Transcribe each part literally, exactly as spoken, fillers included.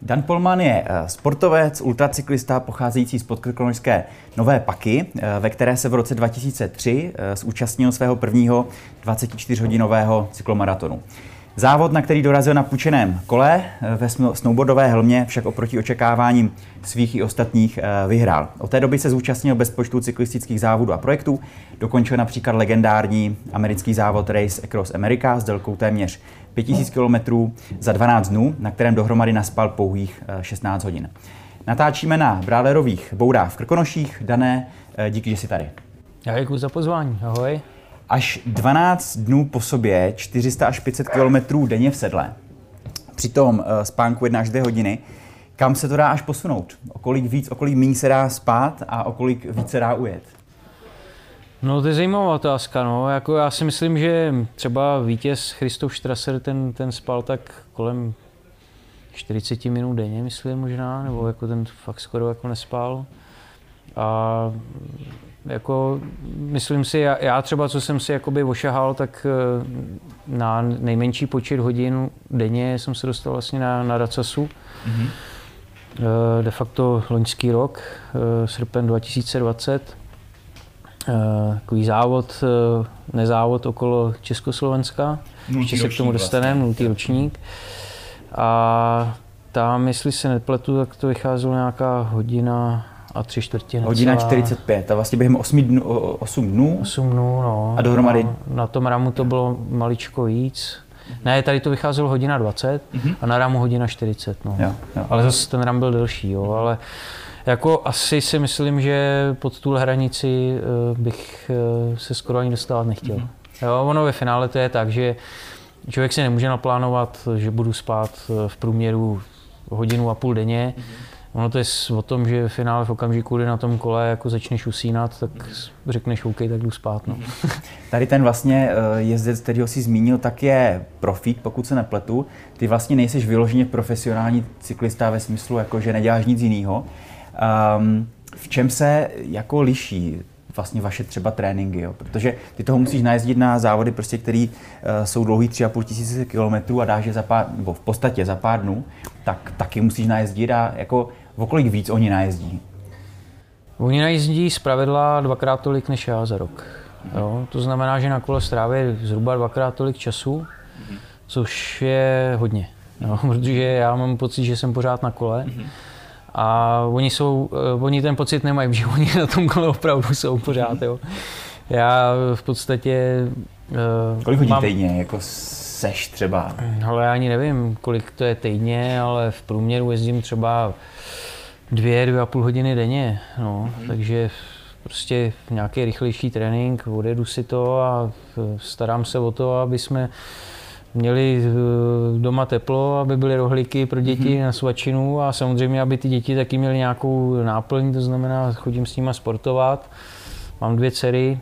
Dan Polman je sportovec, ultracyklista pocházející z podkrkonošské Nové Paky, ve které se v roce dva tisíce tři zúčastnil svého prvního dvacetičtyřhodinového cyklomaratonu. Závod, na který dorazil na půjčeném kole, ve snowboardové helmě však oproti očekáváním svých i ostatních vyhrál. Od té doby se zúčastnil bezpočtu cyklistických závodů a projektů, dokončil například legendární americký závod Race Across America s délkou téměř pět tisíc kilometrů za dvanáct dnů, na kterém dohromady naspal pouhých šestnáct hodin. Natáčíme na Brálerových boudách v Krkonoších. Dané, díky, že jsi tady. Já děkuji za pozvání, ahoj. Až dvanáct dnů po sobě, čtyři sta až pět set kilometrů denně v sedle. Přitom spánku jedna až dvě hodiny. Kam se to dá až posunout? O kolik víc, o kolik méně se dá spát a o kolik víc se dá ujet? No to je zajímavá otázka, no. Jako já si myslím, že třeba vítěz Christoph Strasser, ten, ten spal tak kolem čtyřicet minut denně, myslím možná, nebo jako ten fakt skoro jako nespal. A jako myslím si, já, já třeba, co jsem si jakoby ošahal, tak na nejmenší počet hodin denně jsem se dostal vlastně na, na Racasu. Mm-hmm. De facto loňský rok, srpen dva tisíce dvacet. Takový závod, nezávod okolo Československa. Ještě se k tomu dostaneme, nultý ročník. A tam, jestli se nepletu, tak to vycházelo nějaká hodina a tři čtvrtě. Hodina čtyřicet pět a vlastně během osmi dnů, osm dnů? osm dnů, no. A dohromady? Na, na tom ramu to bylo maličko víc. Ne, tady to vycházelo hodina dvacet mm-hmm. a na ramu hodina čtyřicet, no. Jo, jo. Ale zase ten ram byl delší, jo, ale jako asi si myslím, že pod tu hranici bych se skoro ani dostávat nechtěl. Mm-hmm. Jo, ono ve finále to je tak, že člověk si nemůže naplánovat, že budu spát v průměru hodinu a půl denně. Mm-hmm. Ono to je o tom, že v finále v okamžiku, kdy na tom kole jako začneš usínat, tak řekneš OK, tak jdu spát. No. Tady ten vlastně jezdec, kterýho jsi zmínil, tak je profík, pokud se nepletu. Ty vlastně nejseš vyloženě profesionální cyklista ve smyslu, jako, že neděláš nic jiného. Um, v čem se jako liší vlastně vaše třeba tréninky, jo? Protože ty toho musíš najezdit na závody, prostě, které uh, jsou dlouhý tři a půl tisíce kilometrů a dáš je za pár, nebo v podstatě za pár dnů, tak taky musíš najezdit a jako o kolik víc oni najezdí? Oni najezdí zpravidla dvakrát tolik než já za rok. Mm-hmm. Jo? To znamená, že na kole stráví zhruba dvakrát tolik času, mm-hmm. což je hodně. Jo? Protože já mám pocit, že jsem pořád na kole. Mm-hmm. A oni jsou, oni ten pocit nemají, že oni na tom kole opravdu jsou pořád, jo. Já v podstatě... Kolik hodin mám, týdně, jako seš třeba? Ale já ani nevím, kolik to je týdně, ale v průměru jezdím třeba dvě, dvě a půl hodiny denně, no. Mm-hmm. Takže prostě nějaký rychlejší trénink, odjedu si to a starám se o to, aby jsme měli doma teplo, aby byly rohlíky pro děti mm-hmm. na svačinu a samozřejmě, aby ty děti taky měly nějakou náplň, to znamená, chodím s nima sportovat. Mám dvě dcery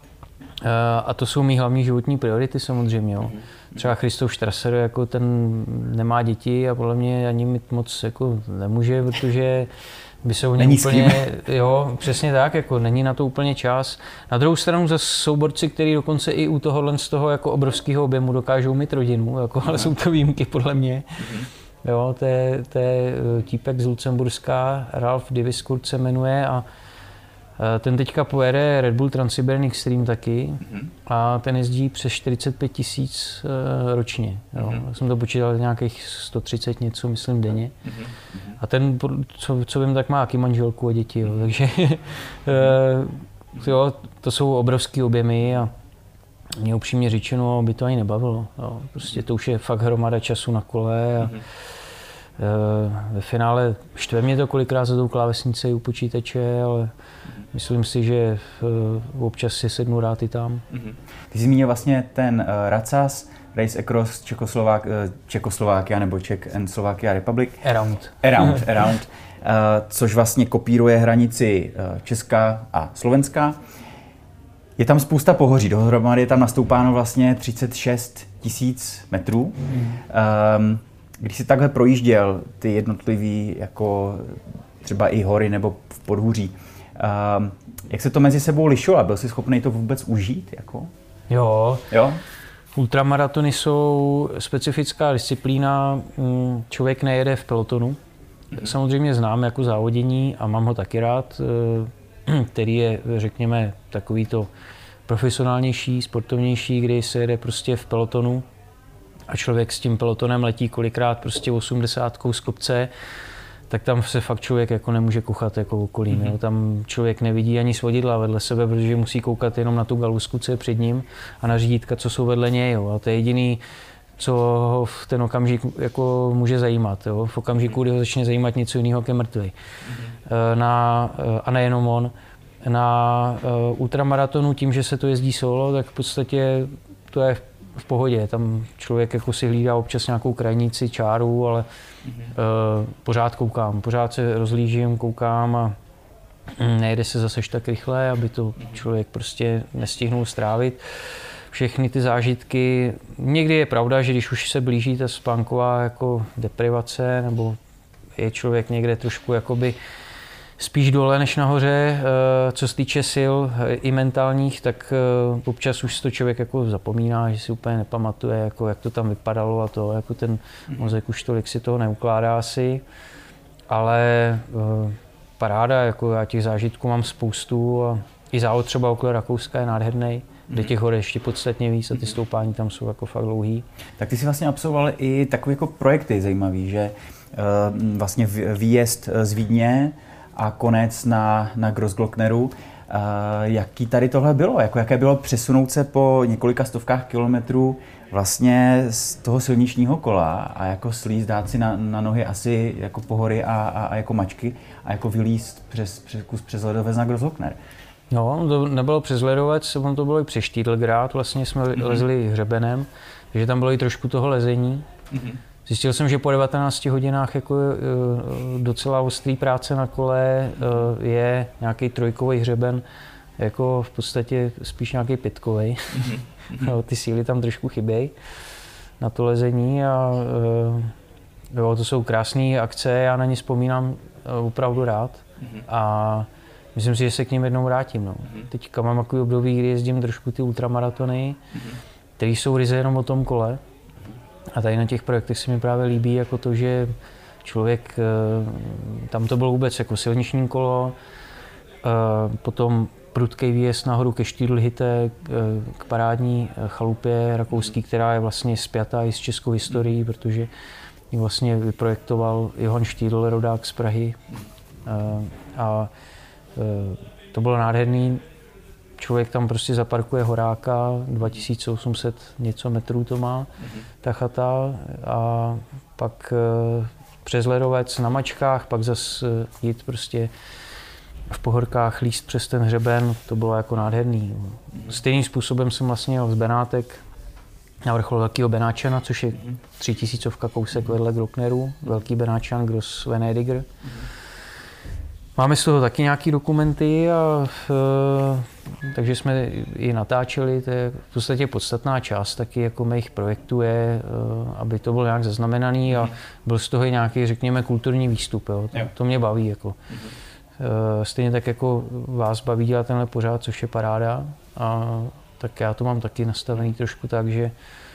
a to jsou mý hlavní životní priority samozřejmě. Jo. Mm-hmm. Třeba Christoph Strasser, jako ten nemá děti a podle mě ani mít moc jako nemůže, protože by se o něm úplně, jo, přesně tak, jako není na to úplně čas. Na druhou stranu zase jsou borci, kteří dokonce i u tohohle z toho jako obrovského objemu dokážou mít rodinu, jako, ale jsou to výjimky podle mě. Mm-hmm. Jo, to je, to je týpek z Lucemburska, Ralf Diviskurt se jmenuje a ten teďka pojede Red Bull Trans-Siberian Extreme taky mm-hmm. a ten jezdí přes čtyřicet pět tisíc ročně. Jo. Mm-hmm. Já jsem to počítal nějakých sto třicet něco, myslím, denně. Mm-hmm. A ten, co, co vím, tak má taky manželku a děti. Jo. Takže jo, to jsou obrovský objemy a mě upřímně řečeno by to ani nebavilo. Jo. Prostě to už je fakt hromada času na kole. A, mm-hmm. Ve finále štve mě to kolikrát za tou klávesnicí u počítače, ale myslím si, že občas si sednu rád i tam. Mm-hmm. Ty jsi zmínil vlastně ten uh, Racas, Race Across Czechoslovak, uh, Czechoslovakia nebo Czech and Slovakia Republic. Around. Around, around. Uh, což vlastně kopíruje hranici uh, Česka a Slovenska. Je tam spousta pohoří, dohromady je tam nastoupáno vlastně třicet šest tisíc metrů. Mm. Um, Když jsi takhle projížděl ty jednotlivý, jako třeba i hory nebo v podhůří, um, jak se to mezi sebou lišilo? Byl jsi schopný to vůbec užít? Jako? Jo. jo. Ultramaratony jsou specifická disciplína. Člověk nejede v pelotonu. samozřejmě znám jako závodění a mám ho taky rád, který je, řekněme, takový to profesionálnější, sportovnější, kdy se jede prostě v pelotonu a člověk s tím pelotonem letí kolikrát prostě osmdesátkou z kopce, tak tam se fakt člověk jako nemůže kuchat jako okolí. Mm-hmm. Tam člověk nevidí ani svodidla vedle sebe, protože musí koukat jenom na tu galusku, co je před ním a na řídítka, co jsou vedle něj. Jo. A to je jediný, co ho v ten okamžik jako může zajímat. Jo. V okamžiku, kdy ho začne zajímat něco jiného, jak je mrtvý. Mm-hmm. Na, a nejenom on. Na uh, ultramaratonu tím, že se to jezdí solo, tak v podstatě to je v pohodě. Tam člověk jako si hlídá občas nějakou krajnici, čáru, ale mm-hmm. uh, pořád koukám, pořád se rozlížím, koukám a nejde se zase tak rychle, aby to člověk prostě nestihnul strávit. Všechny ty zážitky, někdy je pravda, že když už se blíží ta spánková jako deprivace, nebo je člověk někde trošku jakoby spíš dole než nahoře, co se týče sil i mentálních, tak občas už to člověk jako zapomíná, že si úplně nepamatuje, jako jak to tam vypadalo a to, jako ten mozek už tolik si toho neukládá asi, ale paráda, jako já těch zážitků mám spoustu a i závod třeba okolo Rakouska je nádherný, kde těch hor ještě podstatně víc a ty stoupání tam jsou jako fakt dlouhý. Tak ty si vlastně absolvoval i takové jako projekty zajímavý, že uh, vlastně výjezd z Vídně a konec na, na Grossglockneru. Uh, jaký tady tohle bylo? Jako, jaké bylo přesunout se po několika stovkách kilometrů vlastně z toho silničního kola a jako slízt, dát si na, na nohy asi jako pohory a, a, a jako mačky a jako vylízt přes, přes kus přes ledovec na Grossglockner? No, to nebylo přes ledovec, on to bylo i přes Štýtlgrad, vlastně jsme mm-hmm. lezli hřebenem, takže tam bylo i trošku toho lezení. Mm-hmm. Zjistil jsem, že po devatenácti hodinách jako docela ostrý práce na kole je nějaký trojkový hřeben, jako v podstatě spíš nějaký pětkovej. Mm-hmm. Ty síly tam trošku chybějí na to lezení a jo, to jsou krásné akce, já na ně vzpomínám opravdu rád a myslím si, že se k ním jednou vrátím. No. Teďka mám takový období, kdy jezdím trošku ty ultramaratony, které jsou ryze jenom o tom kole. A tady na těch projektech se mi právě líbí jako to, že člověk, tam to bylo vůbec jako silniční kolo, potom prudký výjezd nahoru ke Štýdlhütte, k parádní chalupě rakouský, která je vlastně spjatá i s českou historií, protože ji vlastně vyprojektoval Johann Štýdl, rodák z Prahy. A to bylo nádherný. Člověk tam prostě zaparkuje horáka, dva tisíce osm set něco metrů to má, mm-hmm. ta chata a pak e, přes ledovec na mačkách, pak zase jít prostě v pohorkách, líst přes ten hřeben, to bylo jako nádherný. Stejným způsobem jsem vlastně jel z Benátek na vrchol Velkého Benáčana, což je tři tisícovka kousek vedle Glockneru, Velký Benáčan, Gross Venediger. Mm-hmm. Máme z toho taky nějaké dokumenty, a, e, takže jsme i natáčeli, to je v podstatě podstatná část taky jako mých projektů je, e, aby to bylo nějak zaznamenaný a byl z toho i nějaký, řekněme, kulturní výstup, jo. To, to mě baví. Jako. E, stejně tak jako vás baví dělat tenhle pořád, což je paráda, a tak já to mám taky nastavený trošku tak, že e,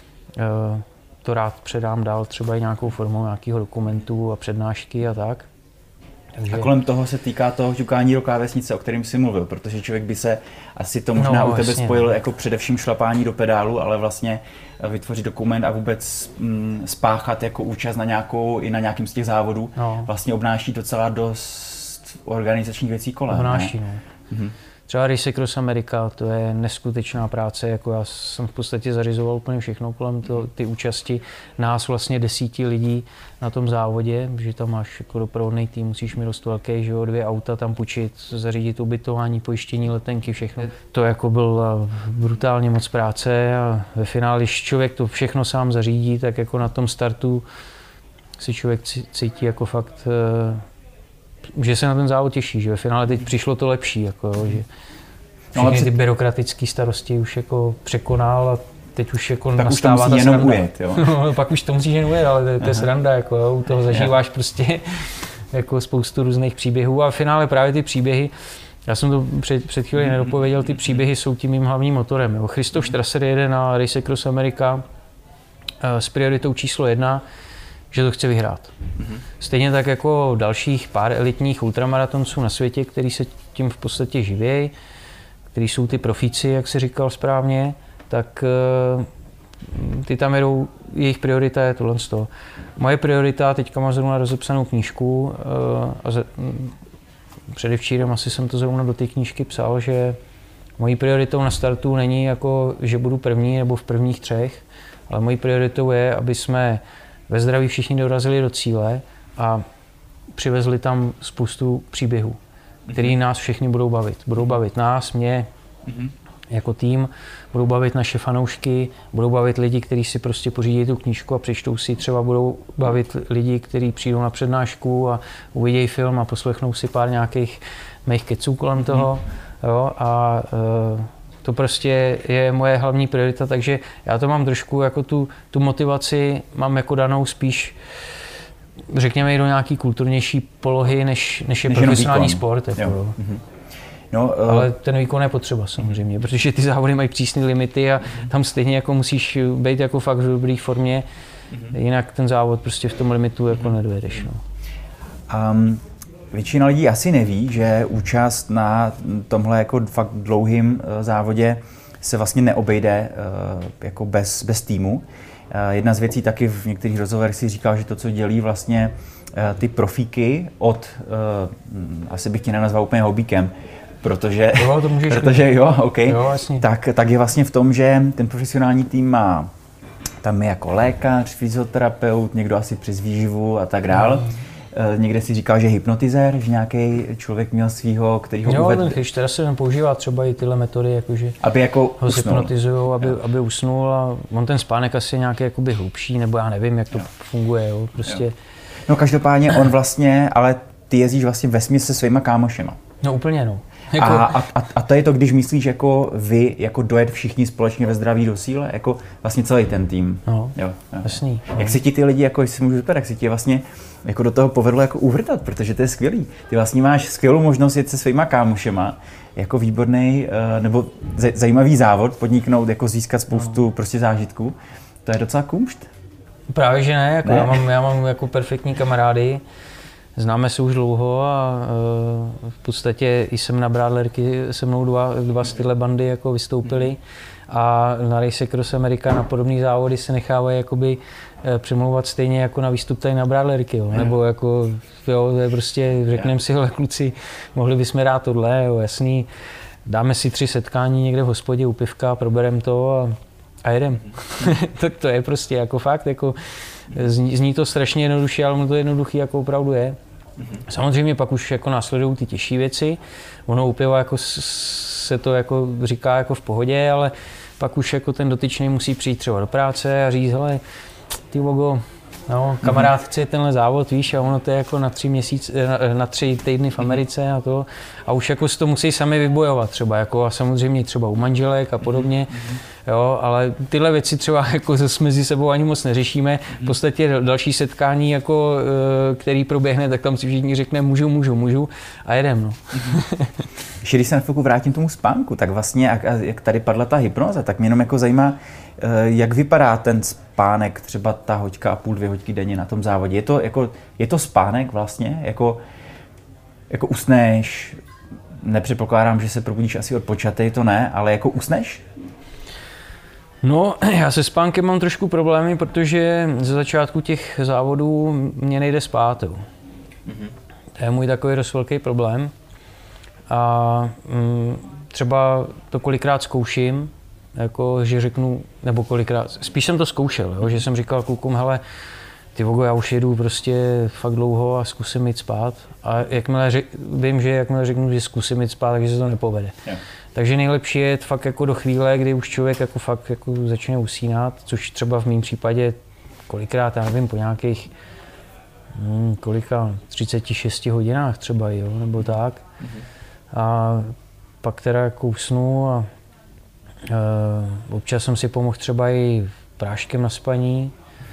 to rád předám dál třeba i nějakou formou nějakého dokumentu a přednášky a tak. Takže... A kolem toho se týká toho ťukání do klávesnice, o kterém jsi mluvil, protože člověk by se asi to možná no, u tebe jasně, spojil no. jako především šlapání do pedálu, ale vlastně vytvořit dokument a vůbec mm, spáchat jako účast na nějakou, i na nějakým z těch závodů, no. vlastně obnáší docela dost organizačních věcí kolem. Obnáší, ne? no. Mhm. Třeba Race Across America, to je neskutečná práce, jako já jsem v podstatě zařizoval úplně všechno kolem to, ty účasti. Nás vlastně desíti lidí na tom závodě, že tam máš jako doprovodný tým, musíš mít dost velký, že jo, dvě auta tam půjčit, zařídit ubytování, pojištění, letenky, všechno. To jako bylo brutálně moc práce a ve finále, když člověk to všechno sám zařídí, tak jako na tom startu si člověk cítí jako fakt, že se na ten závod těší, že ve finále teď přišlo to lepší, jako, že všechny ty byrokratické starosti už jako překonal a teď už jako tak nastává už to ta sranda. Ujet, jo? No, pak už to musíš jen ujet, ale to, to je sranda, jako, jo, u toho zažíváš prostě jako spoustu různých příběhů a v finále právě ty příběhy, já jsem to před, před chvíli nedopověděl, ty příběhy jsou tím mým hlavním motorem. Jo. Christoph Strasser jede na Race Across America s prioritou číslo jedna, že to chce vyhrát. Mm-hmm. Stejně tak jako dalších pár elitních ultramaratonců na světě, kteří se tím v podstatě živějí, kteří jsou ty profíci, jak si říkal správně, tak ty tam jedou, jejich priorita je tohle. Moje priorita, teďka mám zrovna rozepsanou knížku a ze, předevčírem asi jsem to zrovna do té knížky psal, že mojí prioritou na startu není jako, že budu první nebo v prvních třech, ale mojí prioritou je, aby jsme ve zdraví všichni dorazili do cíle a přivezli tam spoustu příběhů, který nás všichni budou bavit. Budou bavit nás, mě, mm-hmm. jako tým, budou bavit naše fanoušky, budou bavit lidi, kteří si prostě pořídí tu knížku a přečtou si, třeba budou bavit lidi, kteří přijdou na přednášku a uvidějí film a poslechnou si pár nějakých mých keců kolem mm-hmm. toho. Jo, a uh, to prostě je moje hlavní priorita, takže já to mám trošku jako tu, tu motivaci, mám jako danou spíš, řekněme, i do nějaký kulturnější polohy, než, než je než profesionální sport. Jako, jo. Mm-hmm. No, uh... Ale ten výkon je potřeba samozřejmě, protože ty závody mají přísné limity a mm-hmm. tam stejně jako musíš být jako fakt v dobré formě, mm-hmm. jinak ten závod prostě v tom limitu jako nedojedeš. No. Um... Většina lidí asi neví, že účast na tomhle jako fakt dlouhým závodě se vlastně neobejde jako bez, bez týmu. Jedna z věcí taky v některých rozhovorech si říkal, že to, co dělí vlastně ty profíky od, asi bych tě nenazval úplně hobíkem, protože, jo, to můžeš protože jo, okay, jo, tak, tak je vlastně v tom, že ten profesionální tým má tam je jako lékař, fyzioterapeut, někdo asi přes výživu a tak dále. No. Někde si říkal, že hypnotizér, že nějaký člověk měl svýho, který ho uvedl. Jo, ten teda se používá třeba i tyhle metody, jakože aby jako ho hypnotizujou, aby, aby usnul a on ten spánek asi je nějaký jakoby hlubší, nebo já nevím, jak to jo. funguje, jo, prostě. Jo. No každopádně on vlastně, ale ty jezdíš vlastně vesměs se svýma kámošema. No úplně no. Jako... A, a, a to je to, když myslíš jako vy, jako dojet všichni společně ve zdraví do cíle, jako vlastně celý ten tým. No, jo, jo. jasný. Jak no. si ti ty lidi, jako jestli můžu zeptat, jak si ti vlastně jako do toho povedlo jako uvrtat, protože to je skvělý. Ty vlastně máš skvělou možnost jet se svýma kámošema, jako výborný nebo zajímavý závod, podniknout, jako získat spoustu no. prostě zážitků. To je docela kumšt. Právě že ne, jako ne? Já, mám, já mám jako perfektní kamarády. Známe se už dlouho a uh, v podstatě jsem na Brádlerky se mnou dva, dva z tyhle bandy jako vystoupili a na Race Across America na podobné závody se nechávají jakoby uh, přemlouvat stejně jako na výstup tady na Brádlerky, jo. Nebo jako, jo, to je prostě, řekneme si, hele kluci, mohli bychom rád tohle, jo, jasný, dáme si tři setkání někde v hospodě u pivka, probereme to a, a jedem. Tak to je prostě jako fakt, jako zní, zní to strašně jednoduše, ale to jednoduchý jako opravdu je. Samozřejmě pak už jako následují ty těžší věci, ono u piva jako se to jako říká jako v pohodě, ale pak už jako ten dotyčný musí přijít třeba do práce a říct, hele, ty logo, no, kamarád chce tenhle závod, víš, a ono to je jako na tři měsíce, na, na tři týdny v Americe a to, a už jako si to musí sami vybojovat třeba, jako a samozřejmě třeba u manželek a podobně, jo, ale tyhle věci třeba jako mezi sebou ani moc neřešíme, v podstatě další setkání, jako, který proběhne, tak tam si všichni řekne můžu, můžu, můžu a jedem, no. Když se na chvilku vrátím tomu spánku, tak vlastně, jak, jak tady padla ta hypnoza, tak mě jenom jako zajímá, jak vypadá ten spánek, třeba ta hoďka a půl, dvě hoďky denně na tom závodě. Je to, jako, je to spánek vlastně? Jako, jako usneš? Nepředpokládám, že se probudíš asi odpočatej, to ne, ale jako usneš? No, já se spánkem mám trošku problémy, protože ze začátku těch závodů mě nejde spát. Mm-hmm. To je můj takový dost velký problém. A mm, třeba to kolikrát zkouším, jako, že řeknu, nebo kolikrát, spíš jsem to zkoušel, jo, že jsem říkal klukům, hele, ty vogo, já už jedu prostě fakt dlouho a zkusím jít spát. A jakmile řek, vím, že jakmile řeknu, že zkusím jít spát, takže se to nepovede. Yeah. Takže nejlepší je fakt jako do chvíle, kdy už člověk jako fakt jako začne usínat, což třeba v mém případě kolikrát, já nevím, po nějakých hmm, kolika, třicet šest hodinách třeba, jo, nebo tak. Mm-hmm. A pak teda jako usnu a Uh, občas jsem si pomohl třeba i práškem na spaní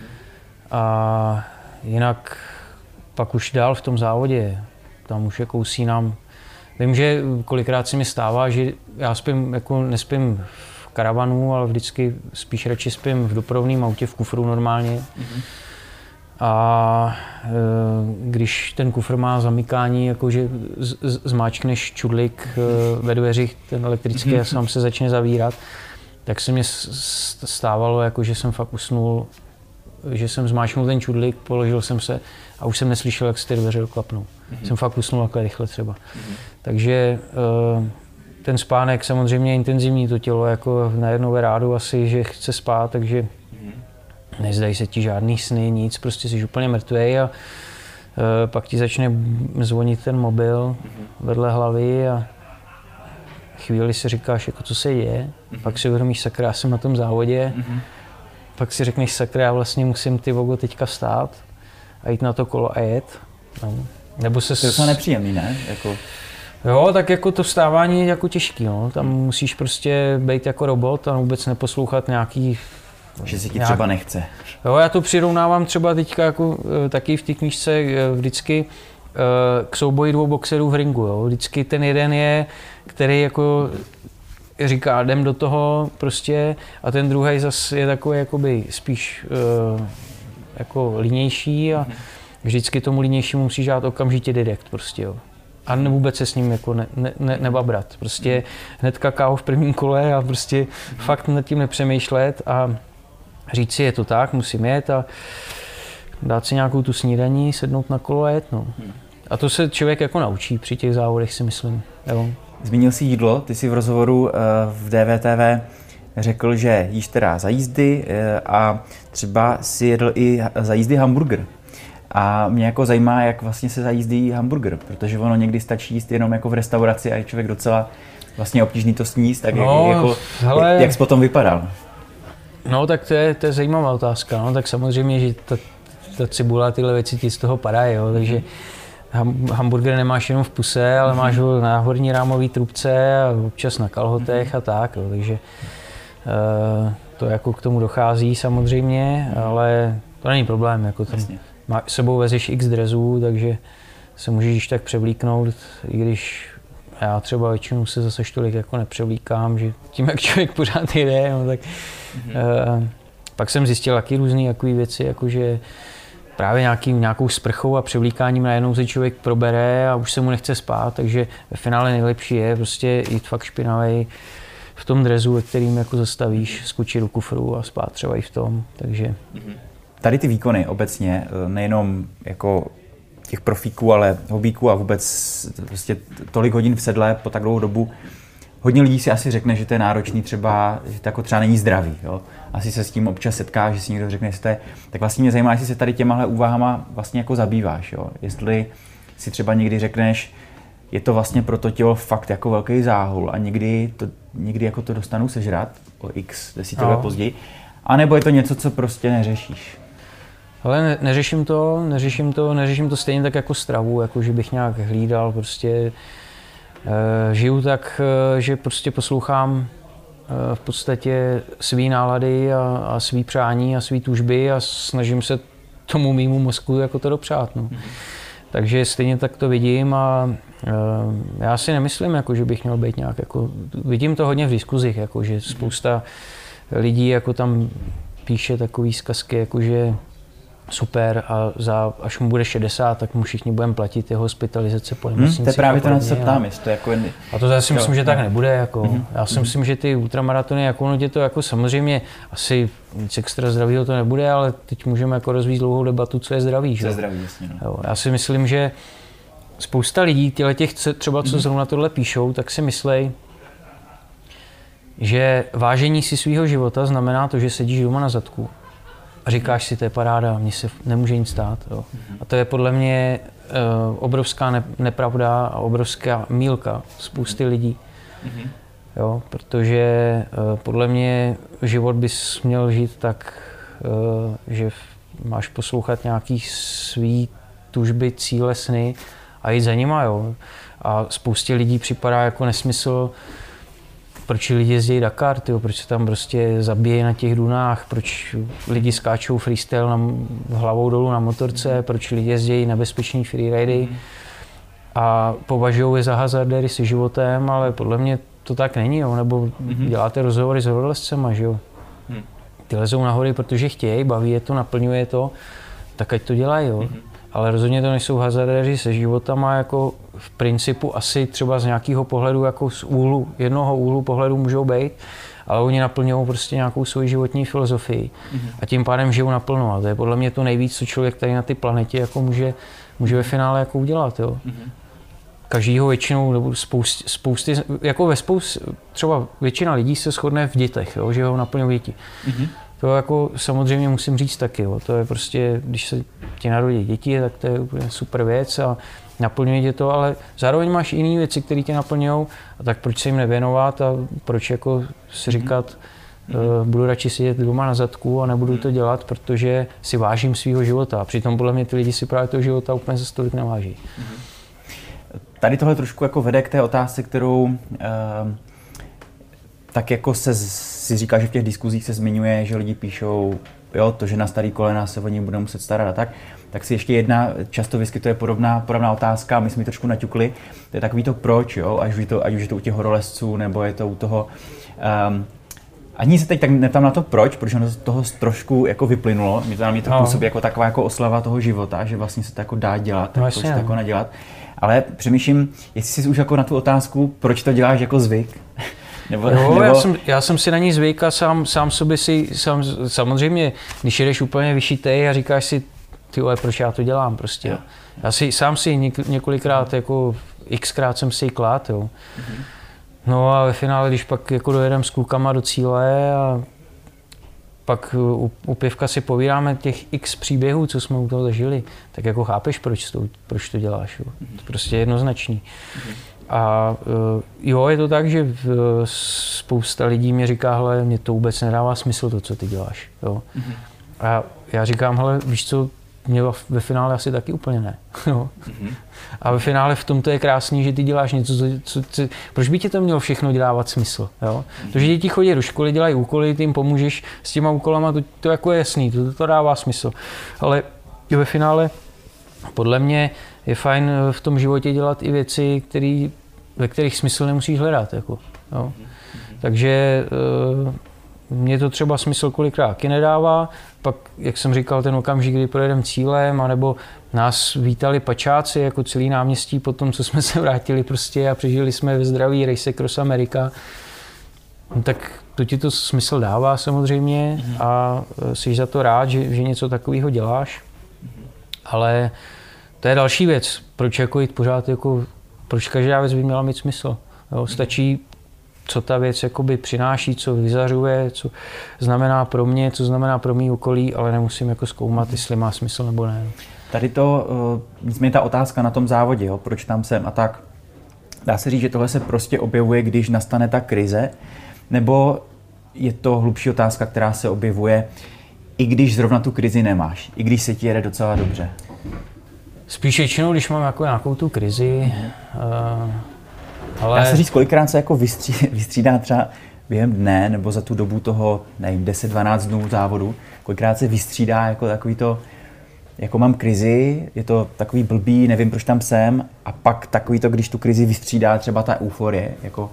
a jinak pak už dál v tom závodě, tam už jako usínám. Vím, že kolikrát se mi stává, že já spím, jako nespím v karavanu, ale vždycky spíš radši spím v doprovodném autě, v kufru normálně. Mm-hmm. A e, když ten kufr má zamykání, jakože z, z, zmáčkneš čudlik e, ve dveřích, ten elektrický, a sám se začne zavírat, tak se mi stávalo, jako, že jsem fakt usnul, že jsem zmáčknul ten čudlik, položil jsem se a už jsem neslyšel, jak se ty dveře doklapnou. Mm-hmm. Jsem fakt usnul takhle rychle třeba. Mm-hmm. Takže e, ten spánek samozřejmě je intenzivní, to tělo jako najednou je rádu asi, že chce spát, takže mm-hmm. nezdají se ti žádný sny, nic, prostě jsi úplně mrtvej a e, pak ti začne zvonit ten mobil mm-hmm. vedle hlavy a chvíli si říkáš, jako co se děje, mm-hmm. pak si uvědomíš, sakra, já jsem na tom závodě, mm-hmm. pak si řekneš, sakra, já vlastně musím ty vogo teďka vstát a jít na to kolo a jet. No. Nebo se... To je docela nepříjemný, ne? Jako... Jo, tak jako to vstávání je jako těžký, no. Tam hmm. musíš prostě být jako robot a vůbec neposlouchat nějaký... Že si ti nějak... třeba nechce. Jo, já to přirovnávám třeba teďka jako taky v té knížce vždycky k souboji dvou boxerů v ringu, jo. Vždycky ten jeden je, který jako říká, jdem do toho prostě, a ten druhý zase je takový jakoby spíš uh, jako línější a vždycky tomu línějšímu musíš dát okamžitě direkt prostě, jo. A vůbec se s ním jako ne, ne, ne, nebabrat. Prostě hnedka ká ho v prvním kole a prostě mm. fakt nad tím nepřemýšlet a říct si, je to tak, musím jet a dát si nějakou tu snídaní, sednout na kolo a jet, no. A to se člověk jako naučí při těch závodech, si myslím, jo. Zmínil jsi jídlo, ty jsi v rozhovoru v D V T V řekl, že jíš teda za jízdy a třeba si jedl i za jízdy hamburger. A mě jako zajímá, jak vlastně se zajízdí hamburger, protože ono někdy stačí jíst jenom jako v restauraci a je člověk docela vlastně obtížný to sníst, tak no, jak, jako, hele, jak, jak jsi potom vypadal? No tak to je, to je zajímavá otázka, no tak samozřejmě, že ta, ta cibula, tyhle věci ti z toho padají, jo, takže ham, hamburger nemáš jenom v puse, ale máš ho na horní rámové trubce a občas na kalhotech a tak, jo, takže uh, to jako k tomu dochází samozřejmě, ale to není problém, jako tam má, sebou vezeš x drezů, takže se můžeš tak převlíknout, i když já třeba většinou se zase tolik jako nepřevlíkám, že tím, jak člověk pořád jede, no, tak mm-hmm. uh, pak jsem zjistil taky různý takové věci, jakože právě nějaký, nějakou sprchou a převlíkáním najednou se člověk probere a už se mu nechce spát, takže ve finále nejlepší je prostě jít fakt špinavej v tom drezu, ve kterým jako zastavíš, skočit do kufru a spát třeba i v tom, takže... Mm-hmm. Tady ty výkony obecně, nejenom jako těch profíků, ale hobíků a vůbec prostě tolik hodin v sedle po tak dlouhou dobu, hodně lidí si asi řekne, že to je náročný třeba, že to jako třeba není zdravý. Jo? Asi se s tím občas setká, že si někdo řekne, že to je, tak vlastně mě zajímá, jestli se tady těmahle úvahama vlastně jako zabýváš. Jo? Jestli si třeba někdy řekneš, je to vlastně pro to tělo fakt jako velký záhul a někdy, to, někdy jako to dostanu sežrat o x desítek let později, anebo je to něco, co prostě neřešíš. Ale ne, neřeším to, neřeším to, neřeším to stejně tak jako stravu, jako že bych nějak hlídal, prostě e, žiju tak, e, že prostě poslouchám e, v podstatě svý nálady a, a svý přání a svý tužby a snažím se tomu mýmu mozku jako to dopřát, no. Mm-hmm. Takže stejně tak to vidím a e, já si nemyslím, jako, že bych měl být nějak, jako, vidím to hodně v diskuzích, jako, že spousta lidí jako tam píše takový zkazky, jako, že super a za, až mu bude šedesát, tak mu všichni budeme platit jeho hospitalizace po nemocnici. Hmm, to je právě to, na co se ptám, jestli to jako... A to já si myslím, že tak nebude. Jako. Mm-hmm. Já si myslím, že ty ultramaratony, jako ono tě to jako samozřejmě asi nic extra zdravého to nebude, ale teď můžeme jako rozvíjet dlouhou debatu, co je zdravý. Co je zdravý, jasně. No. Jo, já si myslím, že spousta lidí, těch třeba, co mm-hmm. zrovna tohle píšou, tak si myslej, že vážení si svého života znamená to, že sedíš doma na zadku a říkáš si, to je paráda, mně se nemůže nic stát. Jo. A to je podle mě uh, obrovská ne- nepravda a obrovská mýlka spousty lidí. Mm-hmm. Jo, protože uh, podle mě život bys měl žít tak, uh, že máš poslouchat nějaký svý tužby, cíle, sny a jít za nima. Jo. A spoustě lidí připadá jako nesmysl, proč lidi jezdí Dakar, tyjo, proč se tam prostě zabíjejí na těch dunách, proč lidi skáčou freestyle na, hlavou dolů na motorce, proč lidi jezdí nebezpečný freeridy a považují je za hazardéry se životem, ale podle mě to tak není, jo, nebo děláte rozhovory s horolezcema, že jo. Ty lezou na hory, protože chtějí, baví je to, naplňuje to, tak ať to dělají, jo. Mm-hmm. Ale rozhodně to nejsou hazardéři se životama, jako v principu asi třeba z nějakého pohledu, jako z úhlu, jednoho úhlu pohledu můžou být, ale oni naplňují prostě nějakou svoji životní filozofii mm-hmm. a tím pádem žijou naplno. A to je podle mě to nejvíc, co člověk tady na té planetě jako může, může ve finále jako udělat, jo. Mm-hmm. Každýho většinou, nebo spousty, spousty, jako ve spoustě, třeba většina lidí se shodne v dětech, jo, že ho naplňují děti. Mm-hmm. To jako samozřejmě musím říct taky, jo. To je prostě, když se ti narodí děti, tak to je úplně super věc a naplňuje tě to, ale zároveň máš jiné věci, které tě naplňují, a tak proč se jim nevěnovat a proč jako si říkat, mm-hmm. uh, budu radši sedět doma na zadku a nebudu to dělat, protože si vážím svýho života. A přitom podle mě ty lidi si právě toho života úplně za stolik neváží. Mm-hmm. Tady tohle trošku jako vede k té otázce, kterou uh, tak jako se si říká, že v těch diskuzích se zmiňuje, že lidi píšou, jo, to, že na starý kolena se o něj bude muset starat a tak, tak si ještě jedna často vyskytuje podobná, podobná otázka, my jsme ji trošku naťukli, to je takový to proč, jo, ať už je to, ať už je to u těch horolezců, nebo je to u toho, um, ani se teď tak neptám na to proč, protože ono z toho trošku jako vyplynulo, mě to na mě to působí jako taková jako oslava toho života, že vlastně se to jako dá dělat, tak no, to jako nedělat. Ale přemýšlím, jestli jsi už jako na tu otázku, proč to děláš jako zvyk? nebo, jo, nebo... Já, jsem, já jsem si na ní zvyk a sám, sám sobě si, sám, samozřejmě, když jedeš úplně vyšitej a říkáš si, ty vole, proč já to dělám prostě. Jo. Já si sám si něk, několikrát, jako xkrát jsem si ji klát, jo. Mhm. No a ve finále, když pak jako dojedeme s klukama do cíle a pak u, u pivka si povídáme těch x příběhů, co jsme u toho zažili, tak jako chápeš, proč to, proč to děláš. Jo. To je prostě jednoznačný. A jo, je to tak, že spousta lidí mi říká, hele, mně to vůbec nedává smysl, to, co ty děláš. Jo. A já říkám, hele, víš co, mě ve finále asi taky úplně ne. Jo. A ve finále v tom to je krásný, že ty děláš něco, co, co, proč by ti to mělo všechno dávat smysl, jo? To, že děti chodí do školy, dělají úkoly, ty jim pomůžeš s těma úkolama, to, to jako je jasný, to, to dává smysl. Ale ve finále podle mě je fajn v tom životě dělat i věci, který, ve kterých smysl nemusíš hledat, jako, jo? Takže mně to třeba smysl kolikrát nedává, pak, jak jsem říkal, ten okamžik, kdy projedeme cílem, anebo nás vítali pačáci jako celý náměstí po tom, co jsme se vrátili prostě a přežili jsme ve zdraví Race Across America, no, tak to ti to smysl dává samozřejmě mm-hmm. a jsi za to rád, že, že něco takového děláš, mm-hmm. ale to je další věc, proč jako jít pořád, jako, proč každá věc by měla mít smysl. Jo? Stačí, co ta věc jakoby přináší, co vyzařuje, co znamená pro mě, co znamená pro mý okolí, ale nemusím jako zkoumat, jestli má smysl nebo ne. Tady to, nicméně ta otázka na tom závodě, jo, proč tam jsem a tak, dá se říct, že tohle se prostě objevuje, když nastane ta krize, nebo je to hlubší otázka, která se objevuje, i když zrovna tu krizi nemáš, i když se ti jede docela dobře? Spíš většinou, když mám jako nějakou tu krizi, uh, ale... Dá se říct, kolikrát se jako vystří, vystřídá třeba během dne, nebo za tu dobu toho, nevím, deset dvanáct dnů závodu, kolikrát se vystřídá jako takový to, jako mám krizi, je to takový blbý, nevím, proč tam jsem, a pak takový to, když tu krizi vystřídá třeba ta euforie, jako...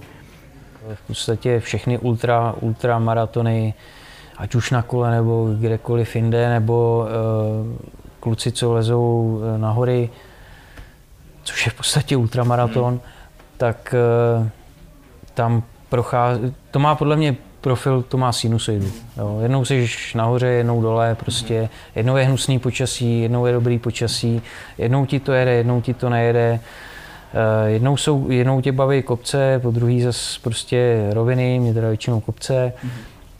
V podstatě všechny ultra, ultra maratony, ať už na kole, nebo kdekoliv jinde, nebo uh, kluci, co lezou na hory, což je v podstatě ultramaraton, hmm. tak uh, tam prochází, to má podle mě profil, to má sinusoidu. Jo. Jednou jsi nahoře, jednou dole, prostě jednou je hnusný počasí, jednou je dobrý počasí, jednou ti to jede, jednou ti to nejede. Uh, jednou, jsou, jednou tě baví kopce, po druhý zase prostě roviny, mě teda většinou kopce. Uh,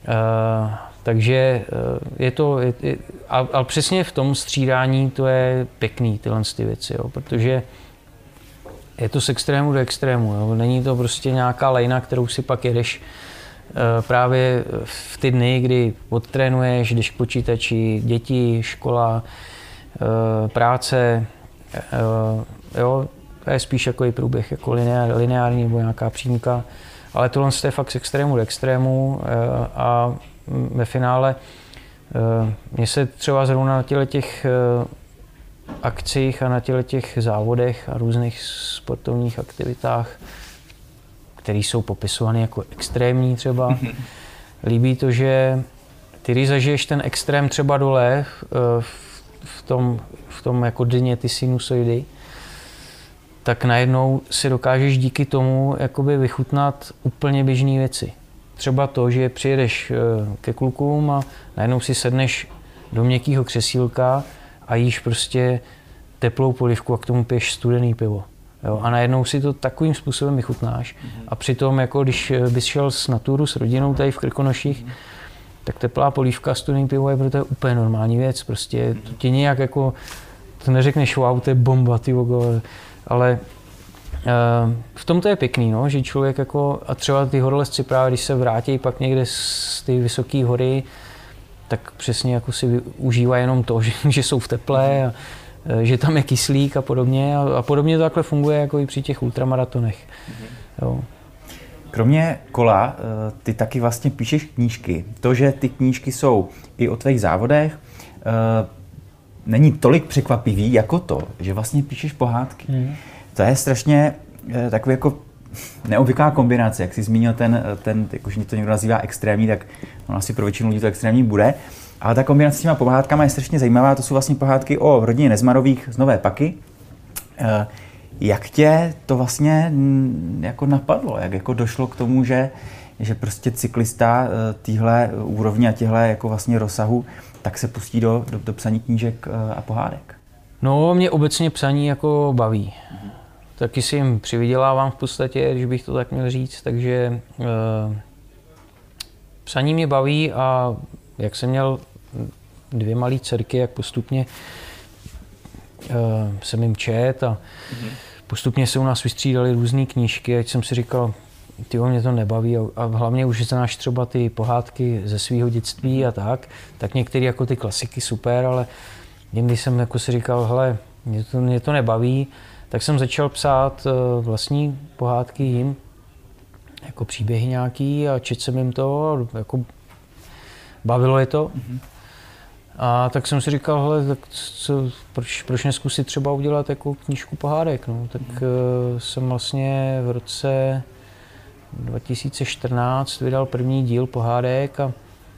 takže uh, je to, je, je, ale, ale přesně v tom střídání to je pěkný, tyhle ty věci, jo, protože je to z extrému do extrému. Jo. Není to prostě nějaká lejna, kterou si pak jedeš uh, právě v ty dny, kdy odtrénuješ, jdeš k počítači, děti, škola, uh, práce, uh, jo. To je spíš jako i průběh jako lineár, lineární nebo nějaká přímka, ale tohle je fakt z extrému do extrému a ve finále mně se třeba zrovna na těchto těch akcích a na těchto těch závodech a různých sportovních aktivitách, které jsou popisovány jako extrémní třeba, líbí to, že ty, když zažiješ ten extrém třeba dole, v tom, v tom jako dně ty sinusoidy, tak najednou si dokážeš díky tomu jakoby vychutnat úplně běžné věci. Třeba to, že přijedeš ke klukům a najednou si sedneš do měkkého křesílka a jíš prostě teplou polivku a k tomu piješ studený pivo. Jo? A najednou si to takovým způsobem vychutnáš. Mm-hmm. A přitom, jako když bys šel s naturu, s rodinou tady v Krkonoších, mm-hmm. tak teplá polívka a studený pivo je pro to úplně normální věc. Prostě to tě nějak jako, to neřekneš wow, to je bomba, ty vogo, ale uh, v tom to je pěkný, no, že člověk jako, a třeba ty horolezci právě, když se vrátí pak někde z ty vysoké hory, tak přesně jako si užívají jenom to, že, že jsou v teple a že tam je kyslík a podobně. A, a podobně to takhle funguje jako i při těch ultramaratonech. Jo. Kromě kola, ty taky vlastně píšeš knížky. To, že ty knížky jsou i o tvých závodech, není tolik překvapivý jako to, že vlastně píšeš pohádky. Mm. To je strašně takový jako neobvyklá kombinace, jak jsi zmínil ten, ten jakože to někdo nazývá extrémní, tak on asi pro většinu lidí to extrémní bude. Ale ta kombinace s těma pohádkama je strašně zajímavá, to jsou vlastně pohádky o rodině Nezmarových z Nové Paky. Jak tě to vlastně jako napadlo? Jak jako došlo k tomu, že, že prostě cyklista téhle úrovně a těhle jako vlastně rozsahu, tak se pustí do, do, do psaní knížek a pohádek? No, mě obecně psaní jako baví. Mhm. Taky si jim přivydělávám v podstatě, když bych to tak měl říct, takže eh, psaní mě baví a jak jsem měl dvě malé dcerky, jak postupně uh, jsem jim čet a mm-hmm. postupně se u nás vystřídaly různé knížky, ať jsem si říkal, tyjo, mě to nebaví a, a hlavně už znáš třeba ty pohádky ze svého dětství a tak, tak některé jako ty klasiky super, ale někdy jsem jako si říkal, hele, mě to, mě to nebaví, tak jsem začal psát uh, vlastní pohádky jim, jako příběhy nějaký a četl jsem jim to a jako bavilo je to. Mm-hmm. A tak jsem si říkal, hele, tak co, proč, proč neskusit třeba udělat jako knížku pohádek, no. Tak mm. uh, jsem vlastně v roce dva tisíce čtrnáct vydal první díl pohádek a uh,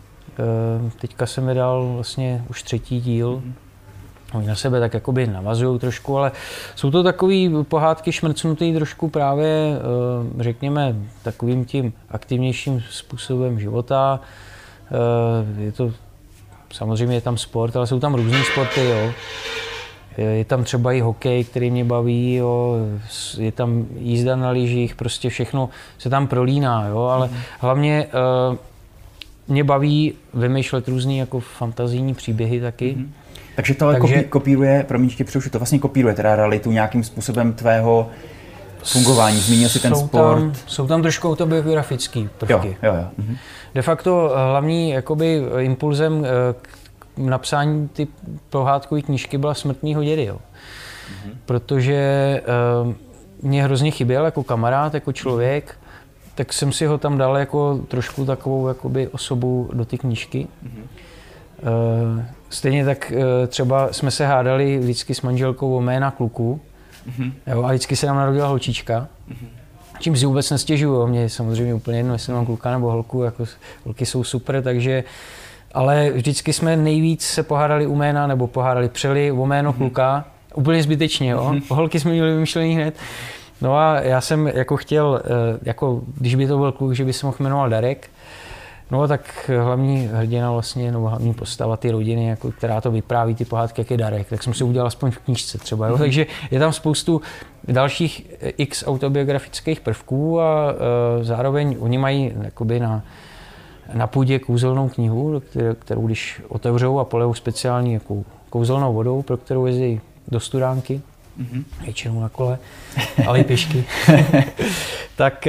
teďka jsem vydal vlastně už třetí díl. Mm. Oni na sebe tak jakoby navazujou trošku, ale jsou to takový pohádky šmrcnutý trošku právě, uh, řekněme, takovým tím aktivnějším způsobem života. Uh, je to samozřejmě je tam sport, ale jsou tam různý sporty, jo. Je tam třeba i hokej, který mě baví, jo. Je tam jízda na lyžích, prostě všechno se tam prolíná, jo. Ale mm. hlavně uh, mě baví vymýšlet různý jako fantazijní příběhy taky. Mm. Takže to ale Takže... kopíruje, promiň, tě přerušu, to vlastně kopíruje teda realitu nějakým způsobem tvého fungování, zmínil si ten jsou sport. Tam, jsou tam trošku autobiografický prvky. Jo, jo, jo. Mhm. De facto hlavní jakoby impulzem k napsání ty pohádkové knížky byla smrt mýho dědy, jo. Mhm. Protože uh, mě hrozně chyběl jako kamarád, jako člověk, tak jsem si ho tam dal jako trošku takovou jakoby osobu do ty knížky. Mhm. Uh, stejně tak uh, třeba jsme se hádali vždycky s manželkou o jména kluků. Mm-hmm. Jo, a vždycky se nám narodila holčička, mm-hmm. čím si vůbec nestěžuju, mě je samozřejmě úplně jedno, jestli mám kluka nebo holku, jako holky jsou super, takže, ale vždycky jsme nejvíc se pohádali u jména, nebo pohádali přeli o jméno mm-hmm. kluka, úplně zbytečně, jo, mm-hmm. holky jsme měli vymyšlený hned. No a já jsem jako chtěl, jako když by to byl kluk, že by se mohl jmenovat Darek, no tak hlavní hrdina vlastně, nebo hlavní postava ty rodiny, jako, která to vypráví, ty pohádky, jak je Darek, tak jsem si udělal aspoň v knížce třeba, jo? Takže je tam spoustu dalších x autobiografických prvků a e, zároveň oni mají jakoby na, na půdě kouzelnou knihu, kterou když otevřou a polejou speciální jako kouzelnou vodou, pro kterou jezdí do studánky, mm-hmm. většinou na kole, ale i pěšky, tak e,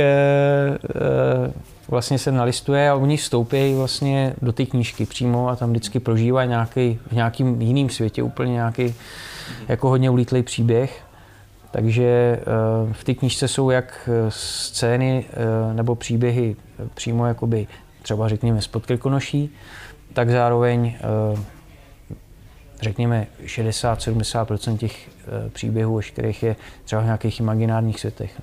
e, vlastně se nalistuje a oni vstoupí vlastně do té knížky přímo a tam vždycky prožívají nějaký, v nějakým jiným světě úplně nějaký jako hodně ulítlý příběh. Takže v té knížce jsou jak scény nebo příběhy přímo jakoby třeba řekněme z Podkrkonoší, tak zároveň řekněme šedesát až sedmdesát procent těch příběhů, až kterých je třeba v nějakých imaginárních světech.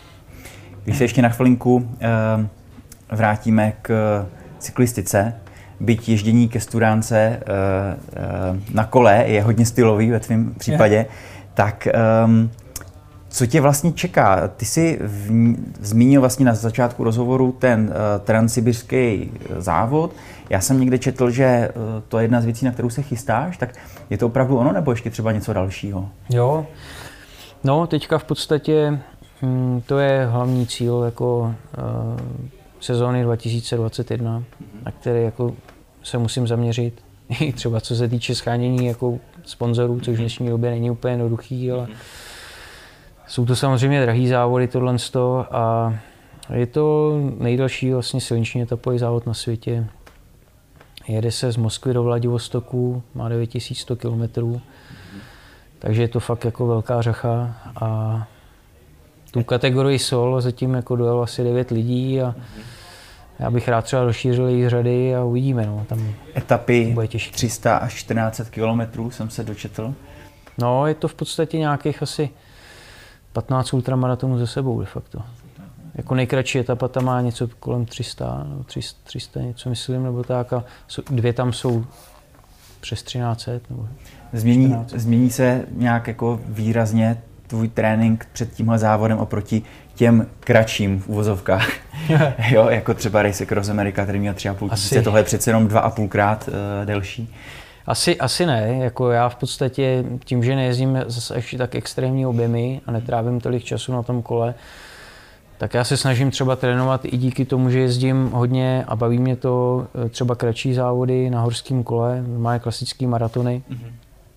Když se ještě na chvilinku vrátíme k cyklistice, byť ježdění ke Studánce na kole je hodně stylový ve tvém případě, je. tak um, co tě vlastně čeká? Ty jsi v, zmínil vlastně na začátku rozhovoru ten uh, transsibirský závod. Já jsem někde četl, že uh, to je jedna z věcí, na kterou se chystáš, tak je to opravdu ono, nebo ještě třeba něco dalšího? Jo, no teďka v podstatě hm, to je hlavní cíl jako uh, sezóny dva tisíce dvacet jedna, na který jako se musím zaměřit. I třeba co se týče shánění jako sponzorů, což v dnešní době není úplně jednoduchý, ale jsou to samozřejmě drahý závody tohle a je to nejdelší vlastně silniční etapový závod na světě. Jede se z Moskvy do Vladivostoku, má devět tisíc sto kilometrů, takže je to fakt jako velká řacha a tu kategorii sol zatím jako dojel asi devět lidí a já bych rád třeba rozšířil jejich řady a uvidíme. No, tam etapy tři sta až čtrnáct set kilometrů jsem se dočetl. No, je to v podstatě nějakých asi patnáct ultramaratonů za sebou de facto. Jako nejkratší etapa tam má něco kolem tři sta, nebo tři sta něco myslím, nebo tak a dvě tam jsou přes třináct set. Nebo změní, změní se nějak jako výrazně tvůj trénink před tímhle závodem oproti těm kratším v uvozovkách, jo, jako třeba Race Across America, který měl tři a půl tisíce, tohle je přece jenom dva a půl krát uh, delší. Asi, asi ne, jako já v podstatě tím, že nejezdím zase ještě tak extrémní objemy a netrávím tolik času na tom kole, tak já se snažím třeba trénovat i díky tomu, že jezdím hodně a baví mě to třeba kratší závody na horském kole, má klasický maratony, mm-hmm.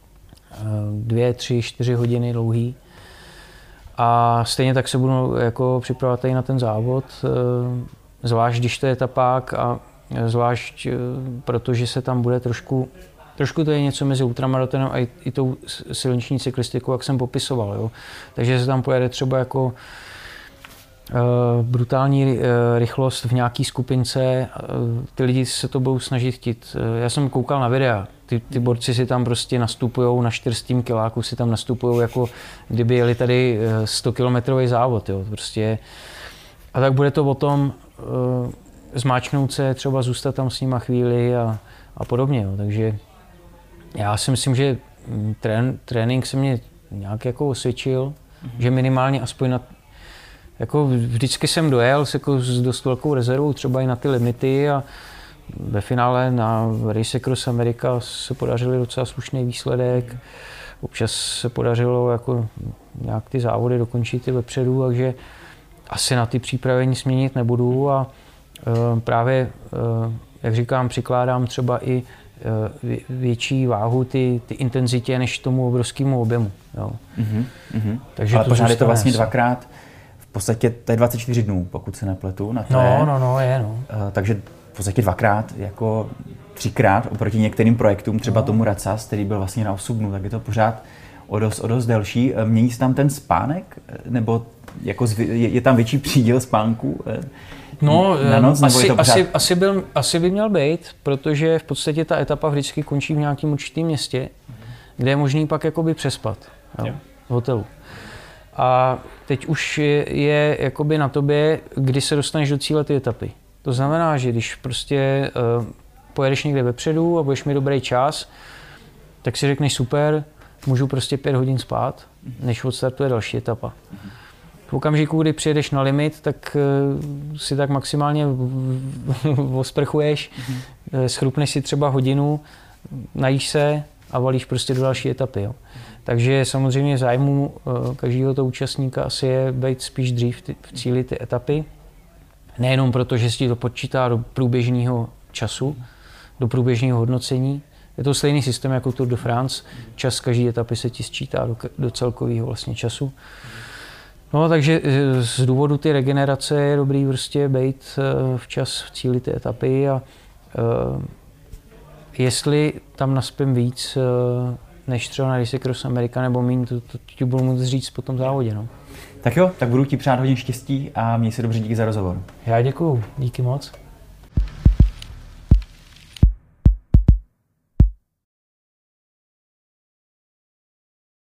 dvě, tři, čtyři hodiny dlouhý. A stejně tak se budu jako připravovat tady na ten závod, zvlášť když to je etapák a zvlášť protože se tam bude trošku, trošku to je něco mezi ultramaratonem a i, i tou silniční cyklistikou, jak jsem popisoval. Jo. Takže se tam pojede třeba jako uh, brutální uh, rychlost v nějaký skupince, uh, ty lidi se to budou snažit chtít. Uh, já jsem koukal na videa. Ty, ty borci si tam prostě nastupujou na čtyřstým kiláku, si tam nastupujou jako kdyby jeli tady sto kilometrový závod. Jo. Prostě. A tak bude to o tom uh, zmáčknout se, třeba zůstat tam s nima chvíli a, a podobně. Jo. Takže já si myslím, že trén, trénink se mě nějak jako osvědčil, mm-hmm. že minimálně aspoň na... Jako vždycky jsem dojel s, jako s dost velkou rezervou, třeba i na ty limity a ve finále na Race Across America se podařili docela slušný výsledek. Občas se podařilo jako nějak ty závody dokončit i vepředu, takže asi na ty přípravy nic měnit nebudu a uh, právě, uh, jak říkám, přikládám třeba i uh, větší váhu ty, ty intenzitě než tomu obrovskému objemu. Jo. Mm-hmm, mm-hmm. Takže ale to pořád je to vlastně dvakrát, v podstatě to je dvacet čtyři dnů, pokud se nepletu na to. No, je. no, no, je, no. Uh, takže v podstatě dvakrát, jako třikrát oproti některým projektům, třeba no. tomu Racas, který byl vlastně na osm dnů, tak je to pořád o dost, o dost delší. Mění se tam ten spánek, nebo jako zvi, je, je tam větší příděl spánku no, na noc? Asi, to pořád... asi, asi, byl, asi by měl být, protože v podstatě ta etapa vždycky končí v nějakém určitém městě, kde je možný pak jakoby přespat jo, v hotelu. A teď už je, je jakoby na tobě, kdy se dostaneš do cíle ty etapy. To znamená, že když prostě uh, pojedeš někde vepředu a budeš mít dobrý čas, tak si řekneš super, můžu prostě pět hodin spát, než odstartuje další etapa. V okamžiku, kdy přijedeš na limit, tak uh, si tak maximálně osprchuješ, uh, schrupneš si třeba hodinu, najíš se a valíš prostě do další etapy. Jo. Takže samozřejmě zájmu uh, každého toho účastníka asi je být spíš dřív ty, v cíli ty etapy. Nejenom proto, že si to počítá do průběžného času, do průběžného hodnocení. Je to stejný systém jako Tour de France. Čas každé etapy se ti sčítá do, do celkového vlastně času. No, takže z důvodu ty regenerace je dobrý prostě být včas v cíli ty etapy a uh, jestli tam naspím víc uh, než třeba na Race Across America nebo míň, to, to ti budu moct říct po tom závodě. No. Tak jo, tak budu ti přát hodně štěstí a měj se dobře, díky za rozhovor. Já děkuju, díky moc.